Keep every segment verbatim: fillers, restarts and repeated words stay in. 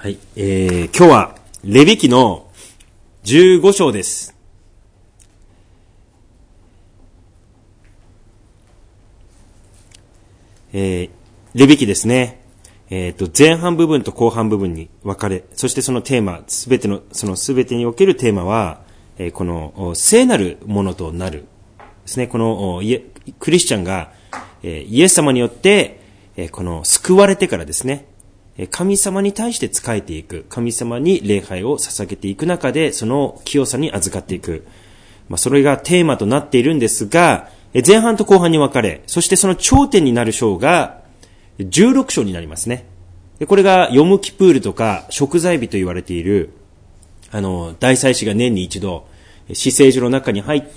はい、えー、今日はレビ記のじゅうご章です。えー、レビ記ですね。えっと、前半部分と後半部分に分かれ、そしてそのテーマ、すべての、そのすべてにおけるテーマは、えー、この聖なるものとなるですね。このクリスチャンが、えー、イエス様によって、えー、この救われてからですね、神様に対して仕えていく、神様に礼拝を捧げていく中で、その清さに預かっていく。まあ、それがテーマとなっているんですが、前半と後半に分かれ、そしてその頂点になる章がじゅうろく章になりますね。これがヨムキプールとか贖罪日と言われている、あの、大祭司が年に一度、至聖所の中に入って、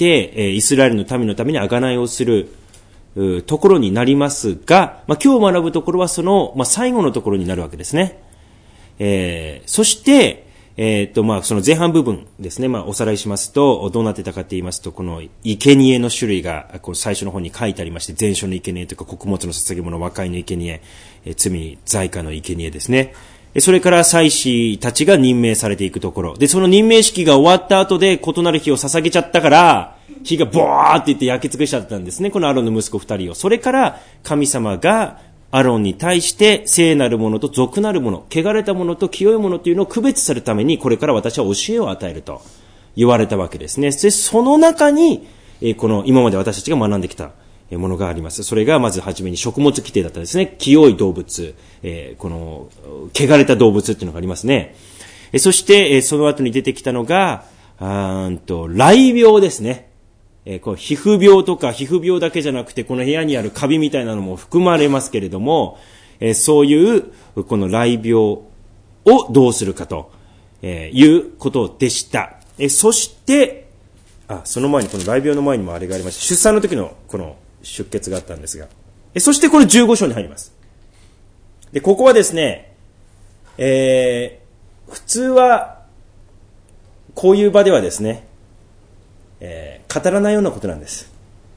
イスラエルの民のために贖いをする、ところになりますが、まあ、今日学ぶところはその、まあ、最後のところになるわけですね。えー、そして、えー、っと、まあ、その前半部分ですね。まあ、おさらいしますと、どうなってたかって言いますと、この、生贄の種類が、こう、最初の方に書いてありまして、全焼の生贄とか、穀物の捧げ物、和解の生贄、えー、罪、罪過の生贄ですね。それから祭司たちが任命されていくところ。で、その任命式が終わった後で異なる火を捧げちゃったから、火がボーって言って焼き尽くしちゃったんですね。このアロンの息子二人を。それから神様がアロンに対して聖なるものと俗なるもの、汚れたものと清いものというのを区別するために、これから私は教えを与えると言われたわけですね。で、その中に、この今まで私たちが学んできたものがあります。それがまずはじめに食物規定だったんですね。清い動物、えー、この汚れた動物っていうのがありますね。そしてその後に出てきたのがあーんと雷病ですね。えー、こう皮膚病とか皮膚病だけじゃなくてこの部屋にあるカビみたいなのも含まれますけれども、えー、そういうこの雷病をどうするかということでした。えー、そしてあその前にこの雷病の前にもあれがありました。出産の時のこの出血があったんですが、えそしてこのじゅうご章に入ります。でここはですね、えー、普通はこういう場ではですね、えー、語らないようなことなんです。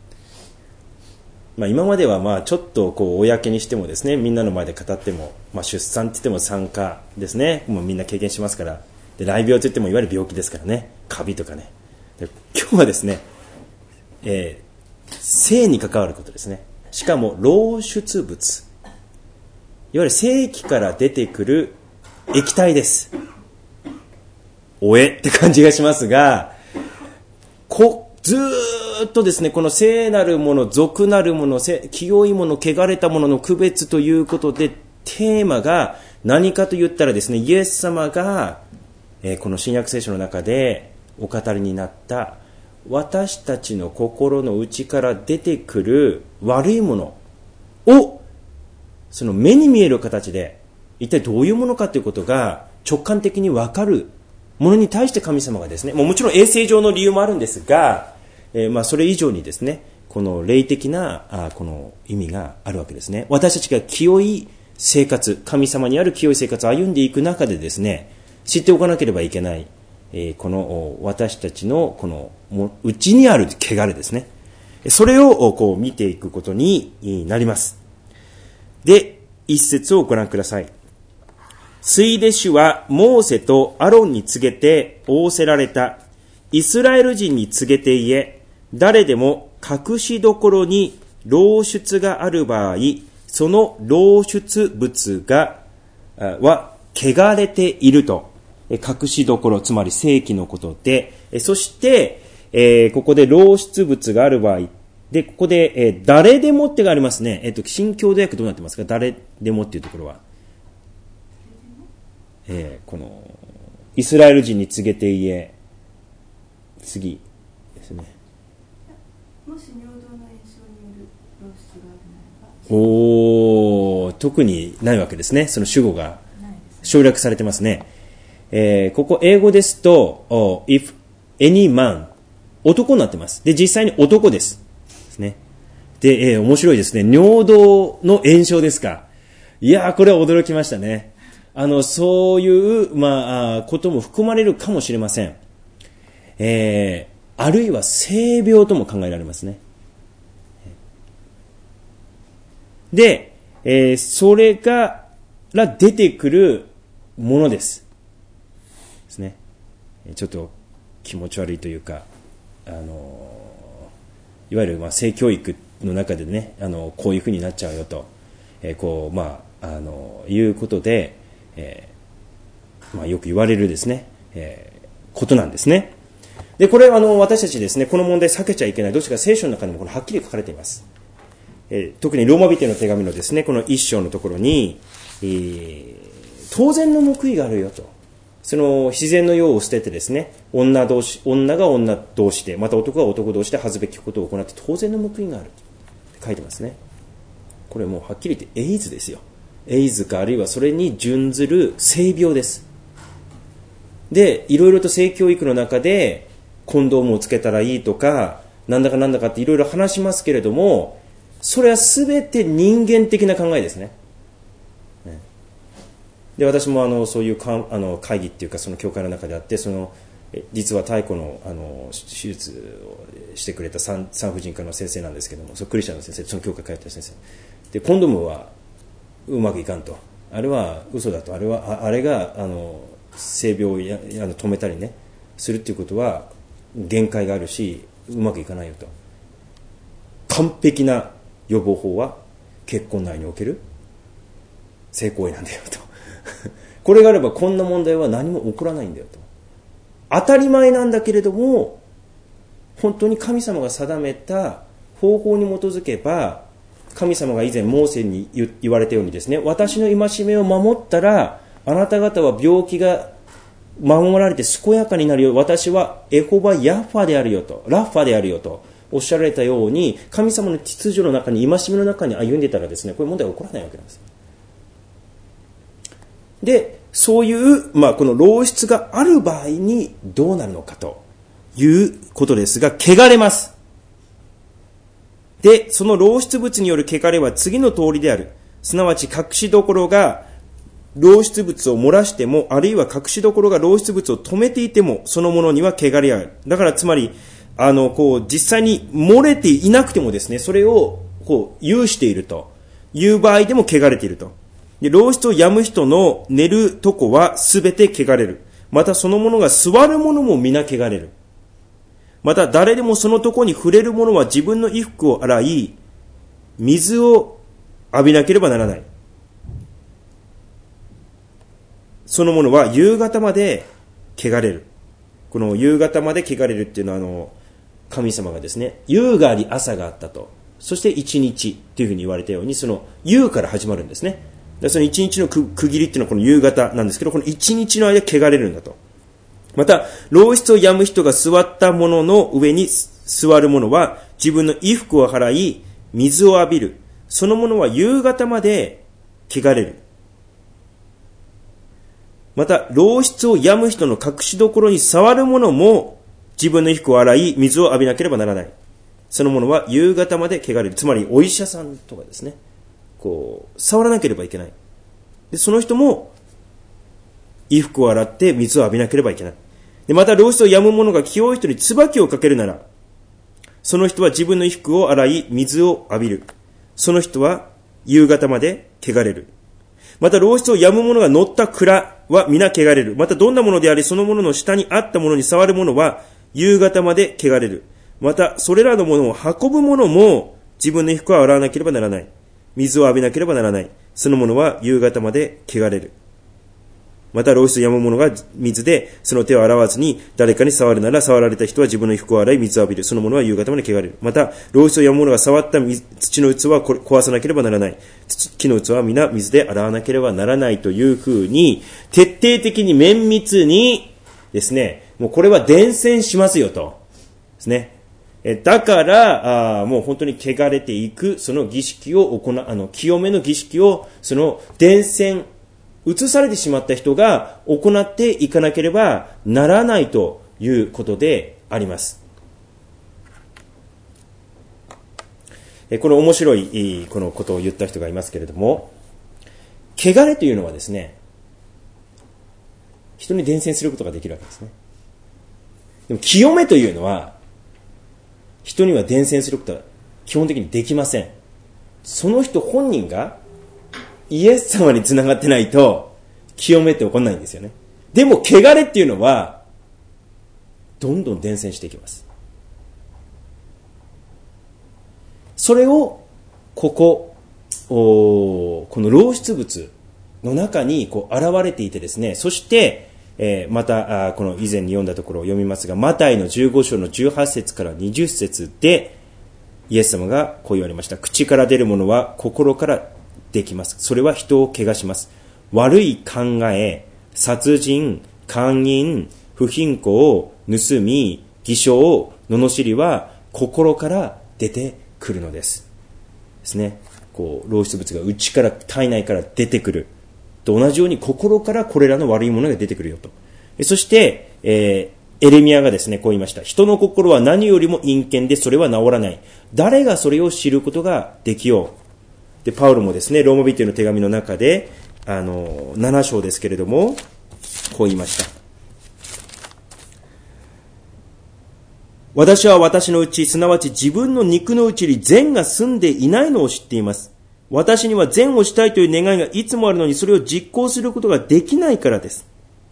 まあ、今まではまあちょっとこう公にしてもですね、みんなの前で語っても、まあ、出産って言っても産科ですね、もうみんな経験しますから。で雷病と言ってもいわゆる病気ですからね、カビとかね。で今日はですね、えー性に関わることですね。しかも漏出物、いわゆる性器から出てくる液体です。おえって感じがしますが、こずーっとですね、この聖なるもの、俗なるもの、清いもの、汚れたものの区別ということで、テーマが何かと言ったらですね、イエス様が、えー、この新約聖書の中でお語りになった私たちの心の内から出てくる悪いものをその目に見える形で一体どういうものかということが直感的に分かるものに対して神様がですね、もうもちろん衛生上の理由もあるんですが、えー、まあそれ以上にですね、この霊的なあこの意味があるわけですね。私たちが清い生活、神様にある清い生活を歩んでいく中でですね、知っておかなければいけないこの私たちのこの内にある汚れですね。それをこう見ていくことになります。で、一節をご覧ください。ついで主はモーセとアロンに告げて仰せられた。イスラエル人に告げて言え、誰でも隠しどころに漏出がある場合、その漏出物がは汚れていると。隠しどころ、つまり聖器のことで、そして、えー、ここで漏出物がある場合、で、ここで、えー、誰でもってがありますね。えっと、新共同訳どうなってますか？誰でもっていうところは。えー、この、イスラエル人に告げて言え、次ですね。 もし尿道の炎症による漏出があるならば。おー、特にないわけですね。その主語が省略されてますね。えー、ここ英語ですと、oh, if any man 男になってます。で、実際に男です。ですね。で、えー、面白いですね。尿道の炎症ですか。いやー、これは驚きましたね。あの、そういう、まあ、ことも含まれるかもしれません。えー、あるいは性病とも考えられますね。で、えー、それが、ら出てくるものです。ですね。ちょっと気持ち悪いというか、あのいわゆるまあ性教育の中でね、あのこういうふうになっちゃうよと、えー、こうまああのいうことで、えーまあ、よく言われるですね、えー、ことなんですね。でこれあの私たちですね、この問題避けちゃいけない。どうしてか聖書の中にもこれはっきり書かれています。えー、特にローマ人への手紙のですねこの一章のところに、えー、当然の報いがあるよと。その自然の世を捨ててですね、女同士、女が女同士で、また男が男同士で恥ずべきことを行って当然の報いがあるって書いてますね。これもうはっきり言ってエイズですよ。エイズかあるいはそれに準ずる性病です。で、いろいろと性教育の中でコンドームをつけたらいいとか、なんだかなんだかっていろいろ話しますけれども、それは全て人間的な考えですね。で私もあのそういうかあの会議っていうかその教会の中であって、その実は太古のあの手術をしてくれた産婦人科の先生なんですけども、そのクリスチャンの先生、その教会通ってる先生で、コンドームはうまくいかんと、あれは嘘だと、あれはあれがあの性病をやあの止めたりねするっていうことは限界があるしうまくいかないよと。完璧な予防法は結婚内における性行為なんだよとこれがあればこんな問題は何も起こらないんだよと。当たり前なんだけれども、本当に神様が定めた方法に基づけば、神様が以前モーセに言われたようにですね、私の戒めを守ったらあなた方は病気が守られて健やかになるよ、私はエホバヤファであるよと、ラッファであるよとおっしゃられたように、神様の秩序の中に、戒めの中に歩んでたらですね、こういう問題は起こらないわけなんです。で、そういう、まあ、この漏出がある場合にどうなるのかということですが、汚れます。で、その漏出物による汚れは次の通りである。すなわち隠しどころが漏出物を漏らしても、あるいは隠しどころが漏出物を止めていても、そのものには汚れがある。だからつまり、あの、こう、実際に漏れていなくてもですね、それを、こう、有しているという場合でも汚れていると。で、漏出をやむ人の寝るとこはすべて汚れる。またその者が座る者も皆汚れる。また誰でもそのとこに触れる者は自分の衣服を洗い、水を浴びなければならない。その者は夕方まで汚れる。この夕方まで汚れるっていうのは、あの、神様がですね、夕があり朝があったと。そして一日というふうに言われたように、その夕から始まるんですね。その一日の区切りっていうのはこの夕方なんですけど、この一日の間汚れるんだと。また、漏出をやむ人が座ったものの上に座る者は自分の衣服を払い、水を浴びる。その者は夕方まで汚れる。また、漏出をやむ人の隠しどころに触る者も自分の衣服を洗い、水を浴びなければならない。その者は夕方まで汚れる。つまり、お医者さんとかですね。こう、触らなければいけない。で、その人も、衣服を洗って水を浴びなければいけない。で、また、漏出をやむ者が清い人に椿をかけるなら、その人は自分の衣服を洗い、水を浴びる。その人は夕方まで汚れる。また、漏出をやむ者が乗った蔵は皆汚れる。また、どんなものであり、そのものの下にあったものに触る者は夕方まで汚れる。また、それらのものを運ぶ者も自分の衣服を洗わなければならない。水を浴びなければならない。そのものは夕方まで汚れる。また、漏出をやむ者が水でその手を洗わずに誰かに触るなら、触られた人は自分の衣服を洗い、水を浴びる。そのものは夕方まで汚れる。また、漏出をやむ者が触った土の器は壊さなければならない。木の器は皆水で洗わなければならないというふうに、徹底的に綿密にですね、もうこれは伝染しますよと。ですね。だから、あもう本当に汚れていく、その儀式を行う、あの、清めの儀式を、その伝染、移されてしまった人が行っていかなければならないということであります。この面白い、このことを言った人がいますけれども、汚れというのはですね、人に伝染することができるわけですね。でも清めというのは、人には伝染することは基本的にできません。その人本人がイエス様につながってないと清めって起こんないんですよね。でも汚れっていうのはどんどん伝染していきます。それをこここの漏出物の中にこう現れていてですね、そして、えー、またあこの以前に読んだところを読みますが、マタイのじゅうご章のじゅうはち節からにじゅう節でイエス様がこう言われました。口から出るものは心からできます。それは人を汚します。悪い考え、殺人、姦淫、不貧困、盗み、偽証、罵りは心から出てくるのですですね。こう漏出物が内から体内から出てくると同じように、心からこれらの悪いものが出てくるよと。そして、えー、エレミヤがですねこう言いました。人の心は何よりも陰険で、それは治らない。誰がそれを知ることができよう。でパウロもですねローマ人への手紙の中であのなな章ですけれどもこう言いました。私は私のうち、すなわち自分の肉のうちに善が住んでいないのを知っています。私には善をしたいという願いがいつもあるのに、それを実行することができないからです。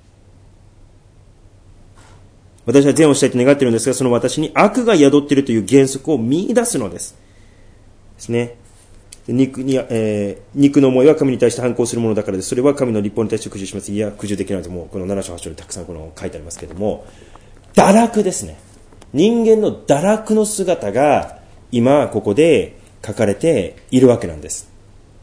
私は善をしたいと願っているのですが、その私に悪が宿っているという原則を見出すのです。ですね。肉に、えー、肉の思いは神に対して反抗するものだからです。それは神の立法に対して苦渋します。いや、苦渋できないと、もうこのなな章はち章にたくさんこの書いてありますけれども、堕落ですね。人間の堕落の姿が今ここで書かれているわけなんです。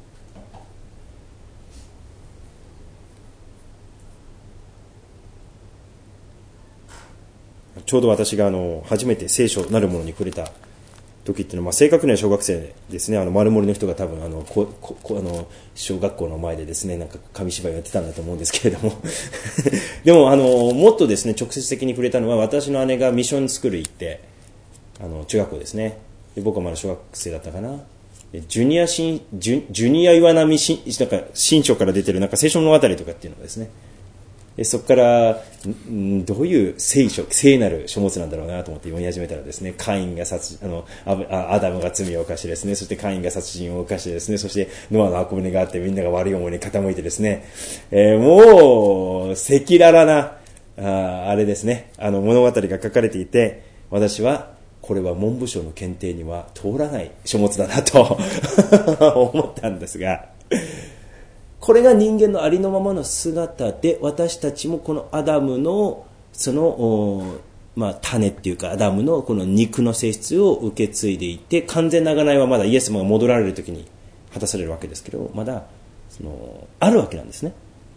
ちょうど私があの初めて聖書なるものに触れた時っていうのは、まあ、正確には小学生ですね。あの丸森の人が多分あのここあの小学校の前でですねなんか紙芝居をやってたんだと思うんですけれどもでもあのもっとですね直接的に触れたのは、私の姉がミッションスクール行って、あの中学校ですね。で僕はまだ小学生だったかな。ジュニア新ジュジュニア岩波新なんか新書から出てるなんか聖書物語とかっていうのですね。でそこからんどういう聖書聖なる書物なんだろうなと思って読み始めたらですね、カインが殺あのあアダムが罪を犯してですね、そしてカインが殺人を犯してですね、そしてノアの箱舟があってみんなが悪い思いに傾いてですね、えー、もう赤裸々なああれですね、あの物語が書かれていて、私はこれは文部省の検定には通らない書物だなと思ったんですが、これが人間のありのままの姿で、私たちもこのアダムのその、まあ、種っていうかアダムのこの肉の性質を受け継いでいて、完全な贖いはまだイエス様が戻られる時に果たされるわけですけど、まだそのあるわけなんですね。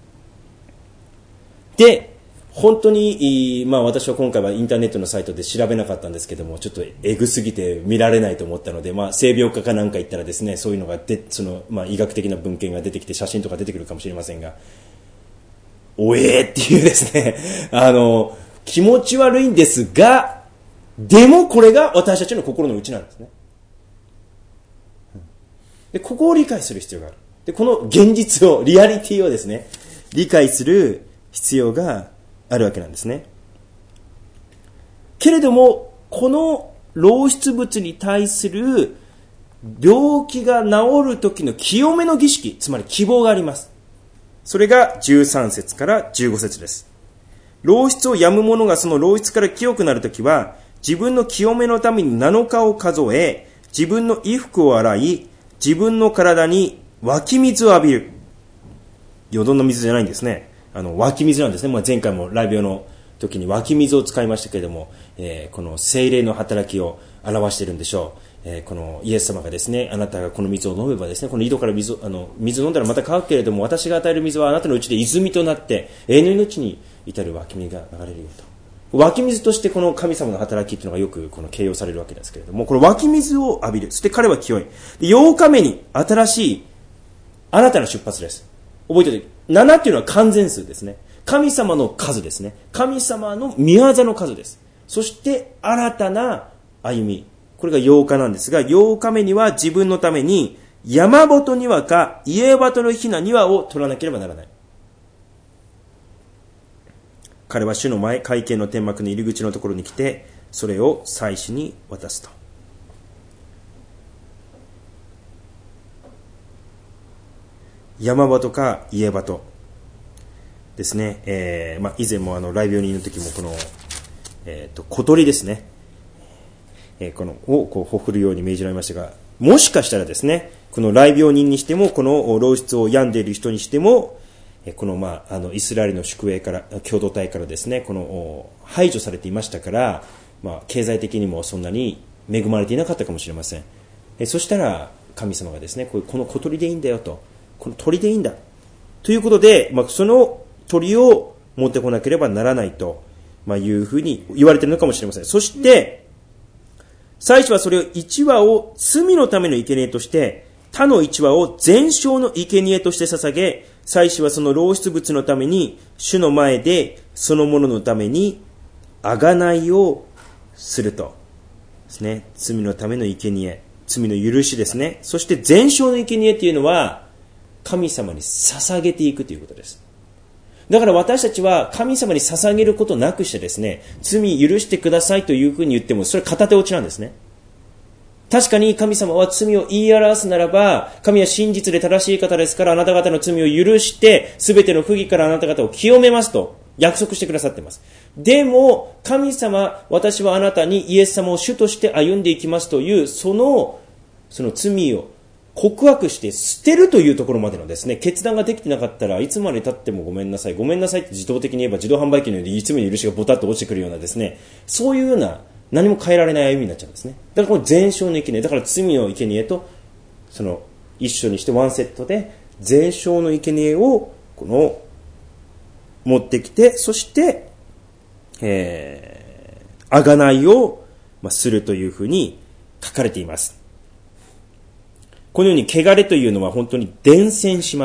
で本当に、まあ、私は今回はインターネットのサイトで調べなかったんですけども、ちょっとエグすぎて見られないと思ったので、まあ、性病科かなんか行ったらですね、そういうのがでその、まあ、医学的な文献が出てきて写真とか出てくるかもしれませんが、おえーっていうですねあの気持ち悪いんですが、でもこれが私たちの心の内なんですね。でここを理解する必要がある。でこの現実を、リアリティをですね理解する必要があるわけなんですね。けれどもこの漏出物に対する病気が治る時の清めの儀式、つまり希望があります。それがじゅうさん節からじゅうご節です。漏出をやむ者がその漏出から清くなるときは、自分の清めのためになのかを数え、自分の衣服を洗い、自分の体に湧き水を浴びる。よどんの水じゃないんですね。あの湧き水なんですね。まあ、前回もライブ用の時に湧き水を使いましたけれども、えー、この聖霊の働きを表しているんでしょう。えー、このイエス様がですね、あなたがこの水を飲めばですね、この井戸から水をあの水を飲んだらまた乾くけれども、私が与える水はあなたのうちで泉となって永遠の命に至る湧き水が流れるよと。湧き水としてこの神様の働きというのがよくこの形容されるわけですけれども、この湧き水を浴びる。そして彼は清い。でようかめに新しい新たな出発です。覚えておいて、ななっていうのは完全数ですね。神様の数ですね。神様の御業の数です。そして新たな歩み。これがようかなんですが、ようかめには自分のために山本庭か家端の雛庭を取らなければならない。彼は主の前、会見の天幕の入り口のところに来て、それを祭司に渡すと。山端か家端。 ですね、えーまあ、以前もあの雷病人の時もこの、えー、と小鳥ですね、えー、このをこうほふるように命じられましたが、もしかしたらですね、この雷病人にしても、この漏出を病んでいる人にしても、この、まあ、あのイスラエルの宿営から共同体からですね、この排除されていましたから、まあ、経済的にもそんなに恵まれていなかったかもしれません。えそしたら神様がですね、こうこの小鳥でいいんだよと、この鳥でいいんだということで、まあ、その鳥を持ってこなければならないと、まあ、いうふうに言われているのかもしれません。そして祭司はそれを一羽を罪のための生贄として、他の一羽を全焼の生贄として捧げ、祭司はその漏出物のために主の前でそのもののために贖いをするとですね。罪のための生贄、罪の許しですね。そして全焼の生贄っていうのは神様に捧げていくということです。だから私たちは神様に捧げることなくしてですね、罪許してくださいというふうに言ってもそれ片手落ちなんですね。確かに神様は罪を言い表すならば、神は真実で正しい方ですから、あなた方の罪を許して全ての不義からあなた方を清めますと約束してくださっています。でも神様、私はあなたにイエス様を主として歩んでいきますというそのその罪を告白して捨てるというところまでのですね、決断ができてなかったらいつまで経ってもごめんなさいごめんなさいって自動的に言えば自動販売機のように罪の許しがボタッと落ちてくるようなですね、そういうような何も変えられない歩みになっちゃうんですね。だからこの全焼の生贄、だから罪の生贄とその一緒にしてワンセットで全焼の生贄をこの持ってきて、そしてえー、贖いを、まあ、するというふうに書かれています。このように汚れというのは本当に伝染します。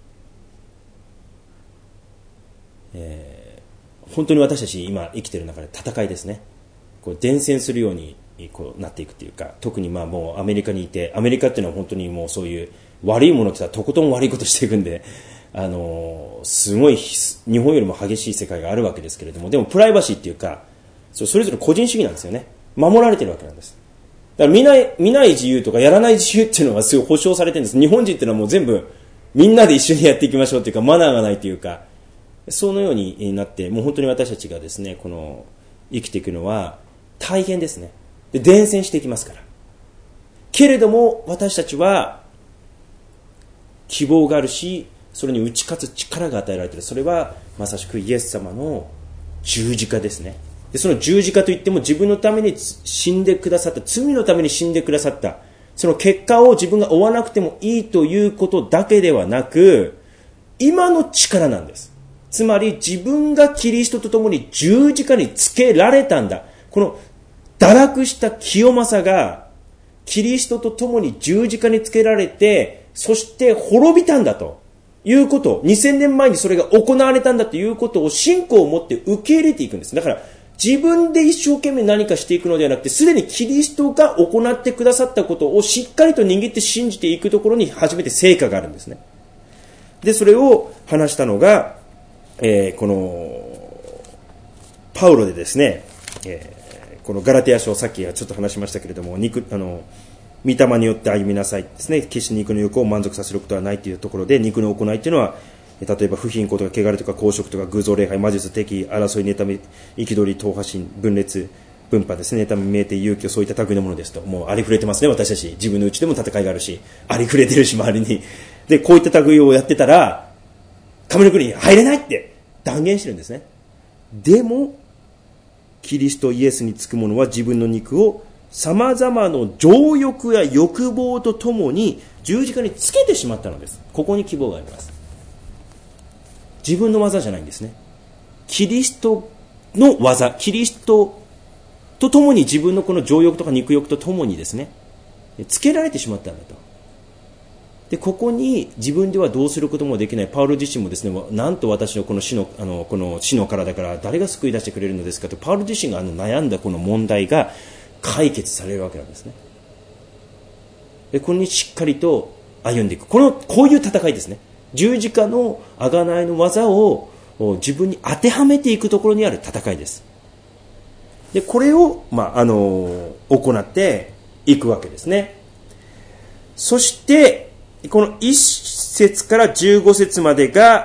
えー、本当に私たち今生きている中で戦いですね。こう伝染するようにこうなっていくというか、特にまあもうアメリカにいて、アメリカっていうのは本当にもうそういう悪いものって言ったらとことん悪いことしていくんで、あのー、すごい日本よりも激しい世界があるわけですけれども、でもプライバシーっていうか、それぞれ個人主義なんですよね。守られてるわけなんです。だから見ない、見ない自由とかやらない自由っていうのはすごい保障されてるんです。日本人っていうのはもう全部みんなで一緒にやっていきましょうっていうか、マナーがないというか、そのようになって、もう本当に私たちがですね、この生きていくのは大変ですね。で、伝染していきますから。けれども私たちは希望があるし、それに打ち勝つ力が与えられている。それはまさしくイエス様の十字架ですね。で、その十字架といっても自分のために死んでくださった、罪のために死んでくださった、その結果を自分が負わなくてもいいということだけではなく、今の力なんです。つまり自分がキリストと共に十字架につけられたんだ。この堕落した清正がキリストと共に十字架につけられて、そして滅びたんだということ、にせんねんまえにそれが行われたんだということを信仰を持って受け入れていくんです。だから自分で一生懸命何かしていくのではなくて、すでにキリストが行ってくださったことをしっかりと握って信じていくところに初めて成果があるんですね。で、それを話したのが、えー、このパウロでですね、えー、このガラテヤ書をさっきはちょっと話しましたけれども、肉あの御霊によって歩みなさいですね。決して肉の欲を満足させることはないというところで、肉の行いというのは例えば不貧困とか汚れとか公職とか偶像礼拝、魔術、敵、争い、妬み、憤り、党派心、分裂、分派ですね、妬み、酩酊、勇気、そういった類のものですと、もうありふれてますね。私たち自分のうちでも戦いがあるし、ありふれてるし周りに。で、こういった類をやってたら神の国に入れないって断言してるんですね。でもキリストイエスにつく者は自分の肉を様々な情欲や欲望とともに十字架につけてしまったのです。ここに希望があります。自分の技じゃないんですね。キリストの技、キリストとともに自分のこの情欲とか肉欲とともにですね、つけられてしまったんだと。で、ここに自分ではどうすることもできない。パウロ自身もですね、なんと私のこの死の、あの、この死の体から誰が救い出してくれるのですかと、パウロ自身があの悩んだこの問題が解決されるわけなんですね。で、これにしっかりと歩んでいく。この、こういう戦いですね。十字架の贖いの技を自分に当てはめていくところにある戦いです。で、これを、まあ、あの、行っていくわけですね。そして、このいっ節からじゅうご節までが、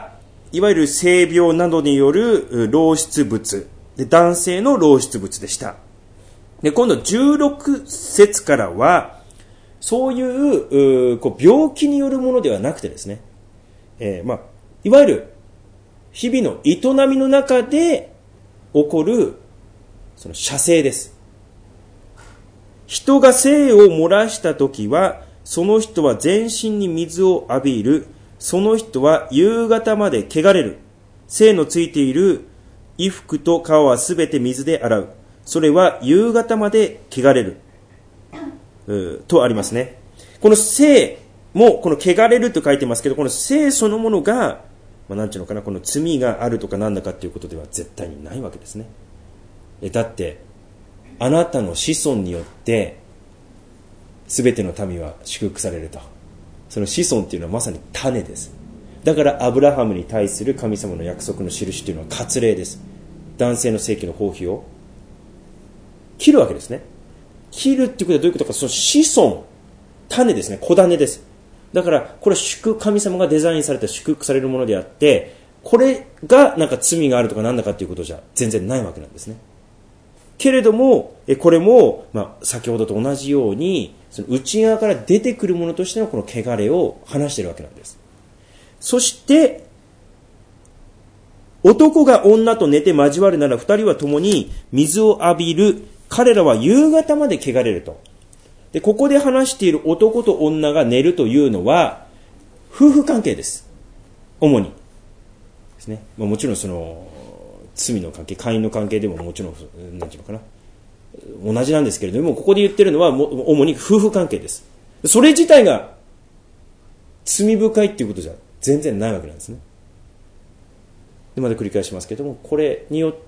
いわゆる性病などによる漏出物で、男性の漏出物でした。で、今度じゅうろく節からは、そういう、うこう病気によるものではなくてですね、えー、まあ、いわゆる日々の営みの中で起こるその射精です。人が精を漏らしたときは、その人は全身に水を浴びる。その人は夕方まで汚れる。精のついている衣服と皮はすべて水で洗う。それは夕方まで汚れる。とありますね。この精も、この汚れると書いてますけど、この精そのものが、まあ、なんていうのかな、この罪があるとかなんだかっていうことでは絶対にないわけですね。えだって、あなたの子孫によって、すべての民は祝福されると。その子孫っていうのはまさに種です。だからアブラハムに対する神様の約束の印というのは割礼です。男性の性器の包皮を切るわけですね。切るっていうことはどういうことか、その子孫、種ですね、小種です。だからこれは祝神様がデザインされた祝福されるものであって、これがなんか罪があるとかなんだかっていうことじゃ全然ないわけなんですね。けれども、これも、まあ、先ほどと同じように、その内側から出てくるものとしてのこの汚れを話しているわけなんです。そして、男が女と寝て交わるなら二人は共に水を浴びる。彼らは夕方まで汚れると。で、ここで話している男と女が寝るというのは、夫婦関係です。主に。ですね。まあ、もちろんその、罪の関係、姦淫の関係でももちろん、なんていうのかな。同じなんですけれども、ここで言ってるのは、主に夫婦関係です。それ自体が、罪深いっていうことじゃ全然ないわけなんですね。で、また繰り返しますけれども、これによって、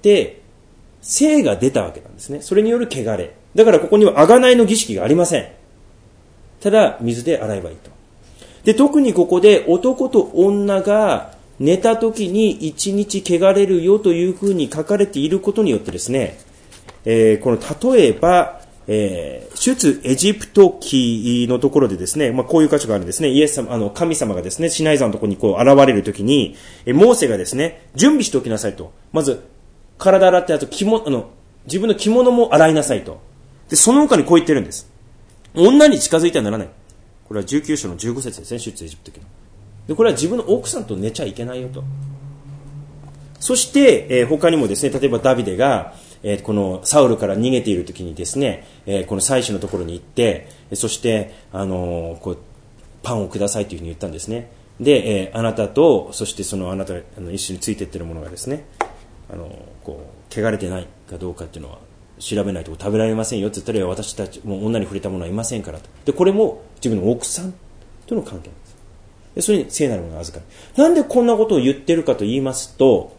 精が出たわけなんですね。それによる汚れ。だからここには贖いの儀式がありません。ただ、水で洗えばいいと。で、特にここで男と女が寝た時に一日汚れるよというふうに書かれていることによってですね、えー、この例えば、えー、出エジプト記のところでですね、まあ、こういう箇所があるんですね。イエス様、あの、神様がですね、シナイ山のところにこう現れるときに、えー、モーセがですね、準備しておきなさいと。まず、体洗って、あと着物、あの、自分の着物も洗いなさいと。で、その他にこう言ってるんです。女に近づいてはならない。これはじゅうきゅう章のじゅうご節ですね、出エジプト記の。で、これは自分の奥さんと寝ちゃいけないよと。そして、えー、他にもですね、例えばダビデが、えー、このサウルから逃げている時にですね、えー、この祭司のところに行って、そして、あのー、こうパンをくださいというふうに言ったんですね。で、えー、あなたと、そしてそのあなたの一緒についていっているものがですね、あのー、こう汚れてないかどうかっていうのは調べないと食べられませんよって言ったら、私たちもう女に触れたものはいませんからと。で、これも自分の奥さんとの関係なんです。で、それに聖なるものが預かる。なんでこんなことを言ってるかと言いますと、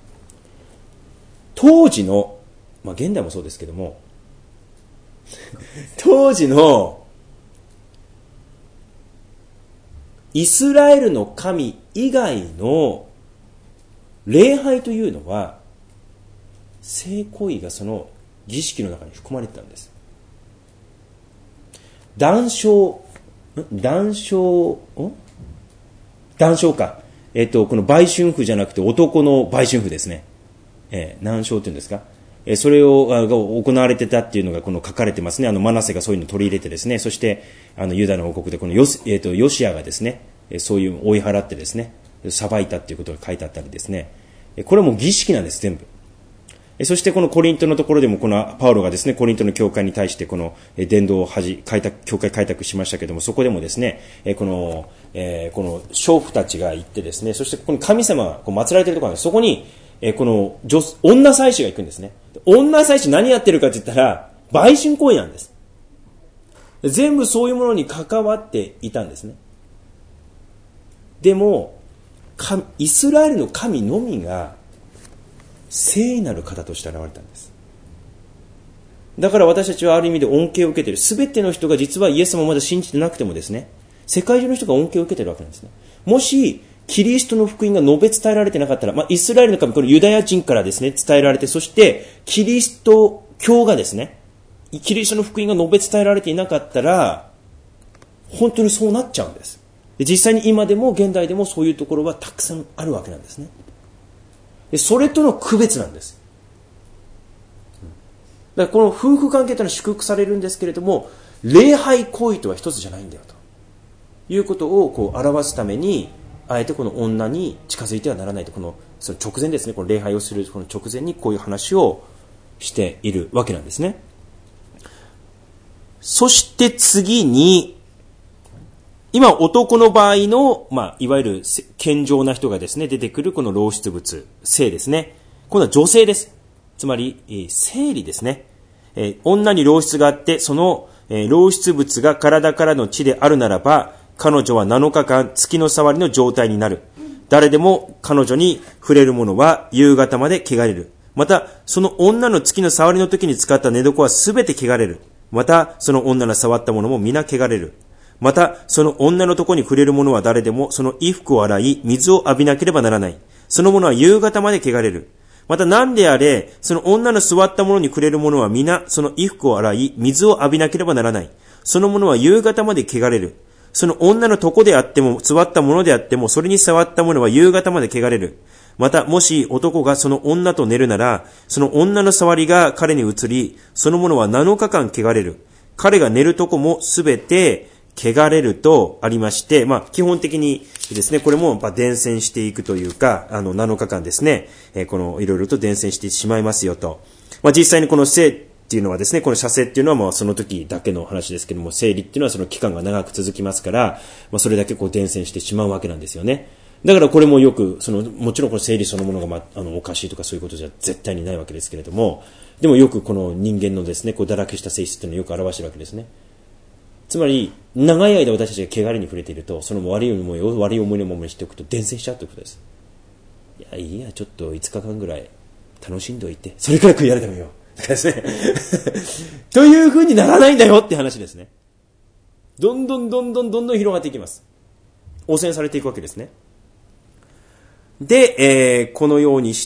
当時の、まあ現代もそうですけども、当時のイスラエルの神以外の礼拝というのは、性行為がその儀式の中に含まれてたんです。談笑、談笑、ん談笑か。えっと、この売春婦じゃなくて男の売春婦ですね。えー、談笑っていうんですか。えー、それを、が行われてたっていうのがこの書かれてますね。あの、マナセがそういうのを取り入れてですね。そして、あの、ユダの王国でこのヨス、えっと、ヨシアがですね、そういう追い払ってですね、裁いたっていうことが書いてあったりですね。これはもう儀式なんです、全部。そしてこのコリントのところでもこのパウロがですね、コリントの教会に対してこの伝道を恥開拓、教会開拓しましたけども、そこでもですね、この、えー、この娼婦たちが行ってですね、そしてここに神様がこう祀られているところなんです。そこに、この女、女祭司が行くんですね。女祭司何やってるかって言ったら、売春行為なんです。全部そういうものに関わっていたんですね。でも、イスラエルの神のみが、聖なる方として現れたんです。だから私たちはある意味で恩恵を受けている。すべての人が実はイエス様をまだ信じてなくてもですね、世界中の人が恩恵を受けているわけなんですね。もし、キリストの福音が述べ伝えられてなかったら、まあ、イスラエルの神、このユダヤ人からですね、伝えられて、そして、キリスト教がですね、キリストの福音が述べ伝えられていなかったら、本当にそうなっちゃうんです。 で実際に今でも現代でもそういうところはたくさんあるわけなんですね。でそれとの区別なんです。だからこの夫婦関係というのは祝福されるんですけれども、礼拝行為とは一つじゃないんだよということをこう表すために、あえてこの女に近づいてはならないと、このその直前ですね、この礼拝をするこの直前にこういう話をしているわけなんですね。そして次に、今男の場合の、まあ、いわゆる健常な人がですね出てくるこの漏出物、性ですね。今度は女性です。つまり、えー、生理ですね。えー、女に漏出があって、その、えー、漏出物が体からの血であるならば、彼女はなのかかん月の触りの状態になる。誰でも彼女に触れる者は夕方まで汚れる。また、その女の月の触りの時に使った寝床はすべて汚れる。また、その女の触ったものも皆汚れる。また、その女のとこに触れる者は誰でもその衣服を洗い、水を浴びなければならない。その者は夕方まで汚れる。また何であれ、その女の座ったものに触れる者は皆その衣服を洗い、水を浴びなければならない。その者は夕方まで汚れる。その女の床であっても、座ったものであっても、それに触ったものは夕方まで汚れる。また、もし男がその女と寝るなら、その女の触りが彼に移り、その者はなのかかん汚れる。彼が寝るとこもすべて汚れるとありまして、まあ、基本的にですね、これもやっぱ伝染していくというか、あの、なのかかんですね、えー、この、いろいろと伝染してしまいますよと。まあ、実際にこの性っていうのはですね、この射精っていうのはまあ、その時だけの話ですけども、生理っていうのはその期間が長く続きますから、まあ、それだけこう伝染してしまうわけなんですよね。だからこれもよく、その、もちろんこの生理そのものがまあ、あの、おかしいとかそういうことじゃ絶対にないわけですけれども、でもよくこの人間のですね、こう、堕落した性質っていうのをよく表しているわけですね。つまり、長い間私たちが汚れに触れていると、その悪い思いを悪い思いのままにしておくと伝染しちゃうということです。いや、いいや、ちょっといつかかんぐらい楽しんでおいて、それから悔い改めよう。だからですね。という風にならないんだよって話ですね。どんどんどんどんどんどん広がっていきます。汚染されていくわけですね。で、えー、このようにして、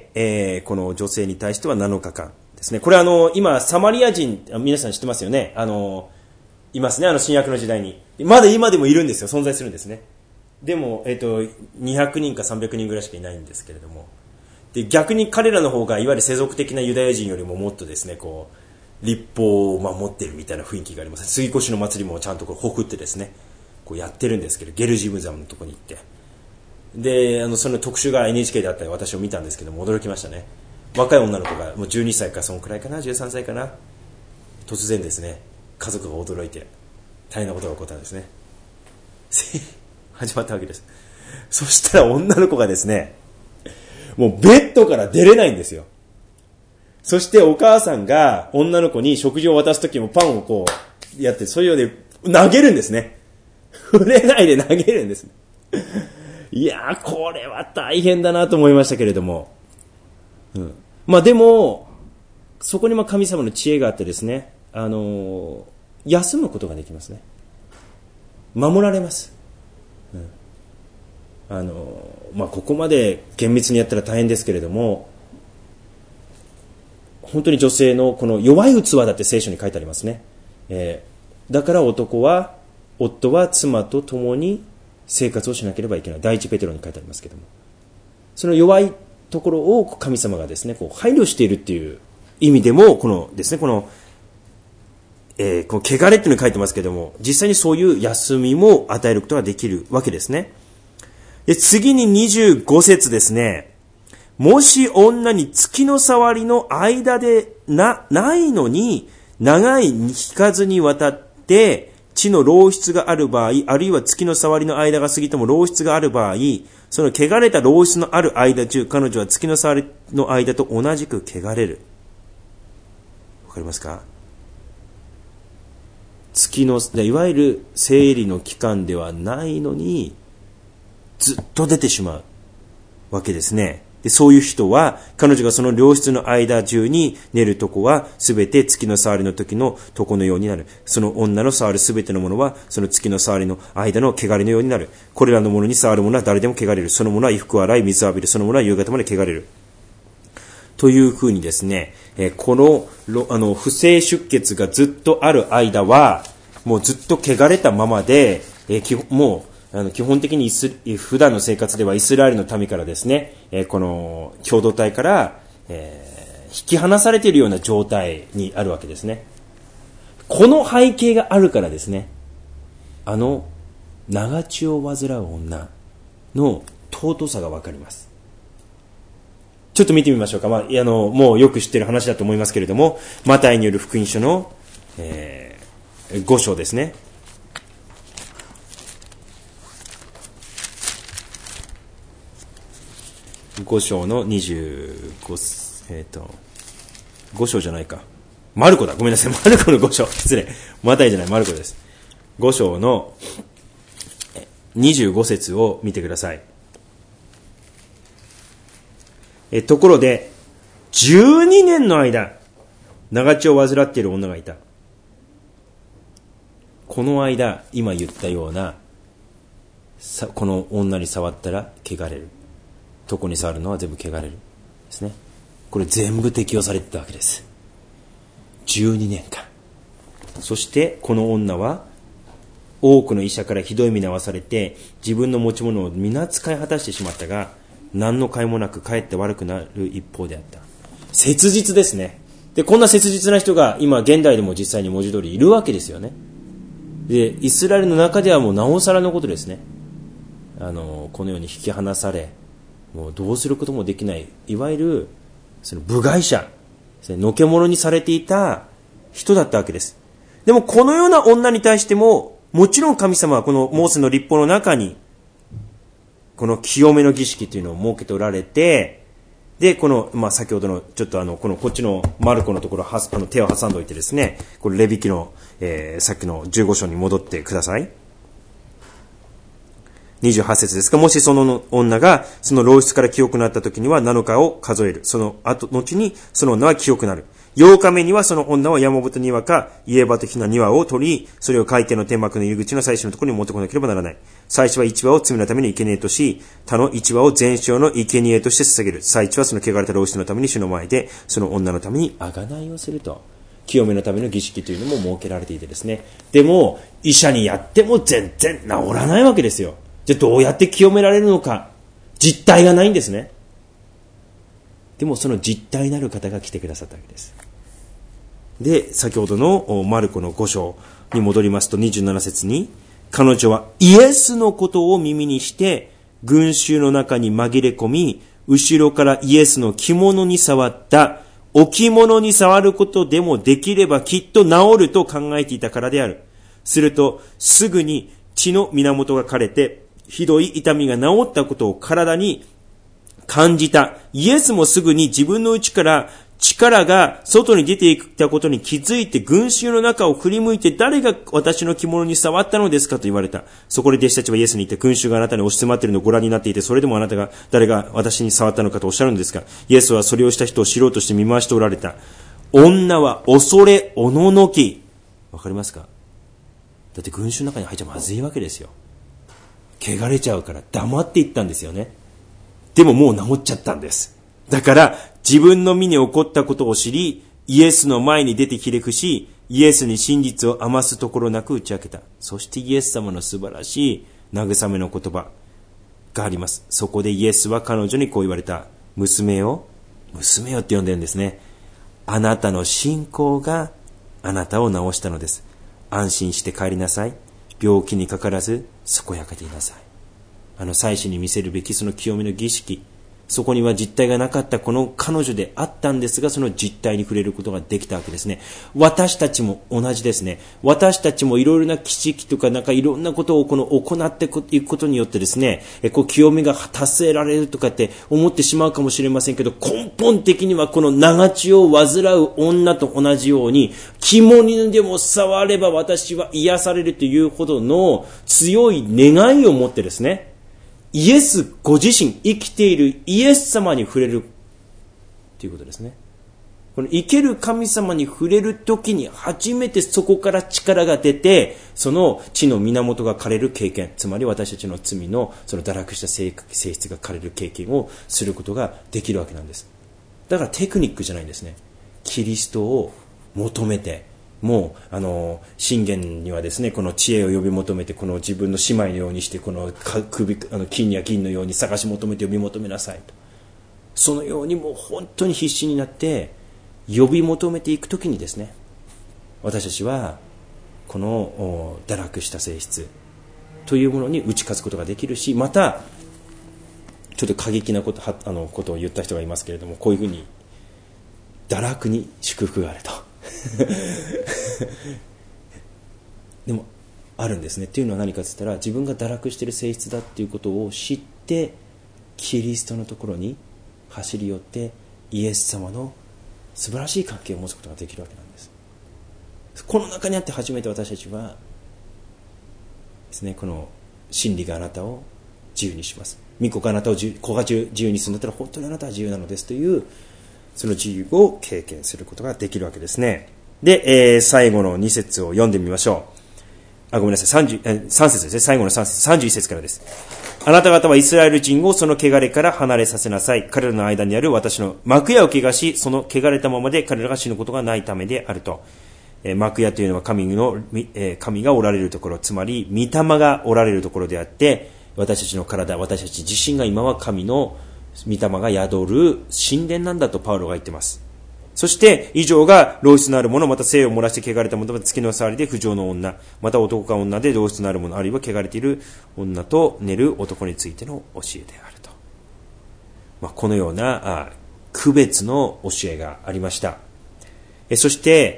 えー、この女性に対してはなのかかんですね。これあの、今、サマリア人、皆さん知ってますよね。あの、いますね、あの新約の時代に。まだ今でもいるんですよ、存在するんですね。でも、えっと、にひゃくにんかさんびゃくにんぐらいしかいないんですけれども。で、逆に彼らの方が、いわゆる世俗的なユダヤ人よりももっとですね、こう、立法を守っているみたいな雰囲気があります。杉越の祭りもちゃんとこう、ほふってですね、こうやってるんですけど、ゲルジムザムのとこに行って。で、あの、その特集が エヌエイチケー であったり、私を見たんですけども、驚きましたね。若い女の子が、もうじゅうにさいかそのくらいかな、じゅうさんさいかな。突然ですね、家族が驚いて、大変なことが起こったんですね。始まったわけです。そしたら女の子がですね、もうベッドから出れないんですよ。そしてお母さんが女の子に食事を渡すときもパンをこうやって、そういうようで投げるんですね。触れないで投げるんです。いやー、これは大変だなと思いましたけれども。うん、まあでも、そこにまあ神様の知恵があってですね、あのー、休むことができますね。守られます。うん、あのまあ、ここまで厳密にやったら大変ですけれども、本当に女性のこの弱い器だって聖書に書いてありますね。えー、だから男は夫は妻と共に生活をしなければいけない。第一ペテロに書いてありますけども、その弱いところを神様がですね、こう配慮しているっていう意味でも、このですね、このえー、この汚れっていうのに書いてますけども、実際にそういう休みも与えることができるわけですね。で、次ににじゅうご節ですね。もし女に月の触りの間でな、ないのに、長い日数にわたって血の漏出がある場合、あるいは月の触りの間が過ぎても漏出がある場合、その汚れた漏出のある間中、彼女は月の触りの間と同じく汚れる。わかりますか？月の、いわゆる生理の期間ではないのに、ずっと出てしまうわけですね。で、そういう人は、彼女がその良質の間中に寝るとこは、すべて月の触りの時の床のようになる。その女の触るすべてのものは、その月の触りの間の汚れのようになる。これらのものに触るものは誰でも汚れる。そのものは衣服を洗い、水を浴びる。そのものは夕方まで汚れる。というふうにですね、この、あの、不正出血がずっとある間は、もうずっと汚れたままで、もあの基本的にイス普段の生活ではイスラエルの民からですね、えー、この共同体から、えー、引き離されているような状態にあるわけですね。この背景があるからですね、あの長血を患う女の尊さがわかります。ちょっと見てみましょうか。まあ、あのもうよく知っている話だと思いますけれども、マタイによる福音書の、えー、ご章ですね。ご章のにじゅうご、えっと、ご章じゃないか。マルコだ。ごめんなさい。マルコのご章。失礼。マタイじゃない、マルコです。ご章のにじゅうご節を見てください。え、ところで、じゅうにねんの間、長血を患っている女がいた。この間、今言ったような、さこの女に触ったら汚れる。床に触るのは全部汚れる。ですね。これ全部適用されてたわけです。じゅうにねんかん。そしてこの女は多くの医者からひどい目に遭わされて自分の持ち物を皆使い果たしてしまったが、何の甲斐もなくかえって悪くなる一方であった。切実ですね。で、こんな切実な人が今現代でも実際に文字通りいるわけですよね。で、イスラエルの中ではもうなおさらのことですね。あのこのように引き離され、もうどうすることもできない、いわゆるその部外者、のけ者にされていた人だったわけです。でもこのような女に対しても、もちろん神様はこのモーセの律法の中にこの清めの儀式というのを設けておられて、でこの、まあ、先ほどのちょっとあのこのこっちのマルコのところはあの手を挟んでおいてですね、これレビ記の、えー、さっきのじゅうご章に戻ってください。にじゅうはち節ですが、もしその女がその漏出から清くなった時にはなのかを数える。その後、後にその女は清くなる。ようかめにはその女は山本庭か家場的な庭を取り、それを会見の天幕の入り口の祭司のところに持ってこなければならない。祭司は一羽を罪のために生贄とし、他の一羽を全焼の生贄として捧げる。祭司はその汚れた漏出のために主の前で、その女のために贖いをすると。清めのための儀式というのも設けられていてですね。でも、医者にやっても全然治らないわけですよ。じゃあどうやって清められるのか、実体がないんですね。でもその実体なる方が来てくださったわけです。で、先ほどのマルコのご章に戻りますとにじゅうなな節に、彼女はイエスのことを耳にして群衆の中に紛れ込み、後ろからイエスの着物に触った。置物に触ることでもできればきっと治ると考えていたからである。するとすぐに血の源が枯れて、ひどい痛みが治ったことを体に感じた。イエスもすぐに自分の内から力が外に出ていったことに気づいて、群衆の中を振り向いて、誰が私の着物に触ったのですかと言われた。そこで弟子たちはイエスに言って、群衆があなたに押し迫っているのをご覧になっていて、それでもあなたが誰が私に触ったのかとおっしゃるのですか。イエスはそれをした人を知ろうとして見回しておられた。女は恐れおののき。わかりますか？だって群衆の中に入っちゃまずいわけですよ。汚れちゃうから黙っていったんですよね。でももう治っちゃったんです。だから自分の身に起こったことを知り、イエスの前に出てひれ伏し、イエスに真実を余すところなく打ち明けた。そしてイエス様の素晴らしい慰めの言葉があります。そこでイエスは彼女にこう言われた。娘よ、娘よって呼んでるんですね。あなたの信仰があなたを治したのです。安心して帰りなさい。病気にかからず健やかでいなさい。あの祭司に見せるべきその清めの儀式、そこには実体がなかったこの彼女であったんですが、その実体に触れることができたわけですね。私たちも同じですね。私たちもいろいろな奇跡とかなんかいろんなことをこの行っていくことによってですね、こう清めが達成られるとかって思ってしまうかもしれませんけど、根本的にはこの長血を患う女と同じように、着物にでも触れば私は癒されるというほどの強い願いを持ってですね、イエスご自身、生きているイエス様に触れるということですね。この生ける神様に触れるときに初めてそこから力が出て、その血の源が枯れる経験、つまり私たちの罪のその堕落した性質が枯れる経験をすることができるわけなんです。だからテクニックじゃないんですね。キリストを求めてもうあの信玄にはですね、この知恵を呼び求めて、この自分の姉妹のようにして、この首あの金や銀のように探し求めて呼び求めなさいと、そのようにもう本当に必死になって呼び求めていくときにですね、私たちはこの堕落した性質というものに打ち勝つことができるし、またちょっと過激なことあのことを言った人がいますけれども、こういうふうに堕落に祝福があるとでもあるんですね。っていうのは何かと言ったら、自分が堕落している性質だっていうことを知って、キリストのところに走り寄ってイエス様の素晴らしい関係を持つことができるわけなんです。この中にあって初めて私たちはですね、この真理があなたを自由にします、御子があなたを子が自由にするんだったら本当にあなたは自由なのですという、その自由を経験することができるわけですね。で、えー、最後のに節を読んでみましょう。あ、ごめんなさい、さんじゅう、えー、さん節ですね。最後のさん節、さんじゅういち節からです。あなた方はイスラエル人をその汚れから離れさせなさい。彼らの間にある私の幕屋を汚し、その汚れたままで彼らが死ぬことがないためであると。えー、幕屋というのは神の、えー、神がおられるところ、つまり御霊がおられるところであって、私たちの体、私たち自身が今は神の御霊が宿る神殿なんだとパウロが言っています。そして以上が漏出のある者、また性を漏らして汚れた者、また月の触りで不浄の女、また男か女で漏出のある者、あるいは汚れている女と寝る男についての教えであると、まあ、このようなあ区別の教えがありました。えそして、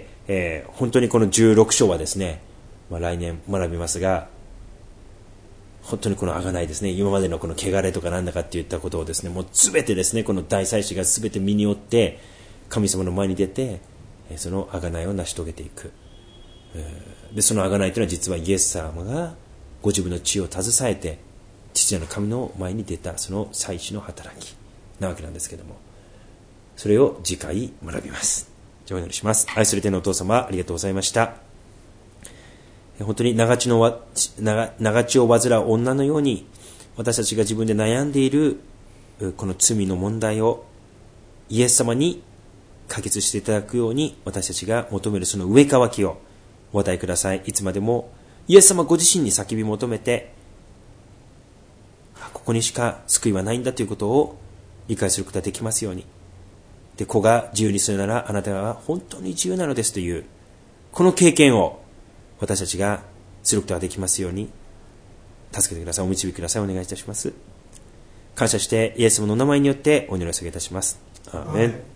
えー、本当にこのじゅうろく章はですね、まあ、来年学びますが、本当にこの贖いですね、今までのこの汚れとかなんだかっていったことをですね、もうすべてですね、この大祭司がすべて身に負って神様の前に出て、その贖いを成し遂げていく。でその贖いというのは実はイエス様がご自分の血を携えて父なる神の前に出たその祭司の働きなわけなんですけども、それを次回学びます。じゃあお祈りします。愛する天のお父様、ありがとうございました。本当に長血の長長血を患う女のように、私たちが自分で悩んでいるこの罪の問題をイエス様に解決していただくように、私たちが求めるその上渇きをお与えください。いつまでもイエス様ご自身に叫び求めて、ここにしか救いはないんだということを理解することができますように。で、子が自由にするならあなたは本当に自由なのですというこの経験を私たちがすることができますように助けてください。お導きください。お願いいたします。感謝してイエス様のお名前によってお祈りを下げいたします。アーメン。